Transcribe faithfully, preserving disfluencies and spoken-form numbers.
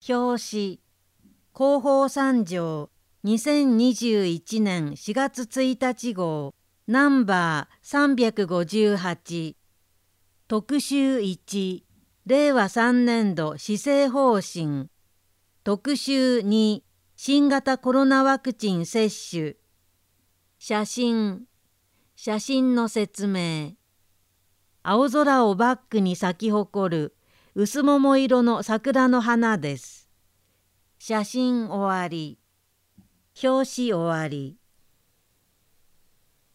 表紙広報三条にせんにじゅういちねんしがつついたち号ナンバーさんびゃくごじゅうはち特集いちれいわさんねんど施政方針特集に新型コロナワクチン接種写真写真の説明青空をバックに咲き誇る薄桃色の桜の花です。写真終わり。表紙終わり。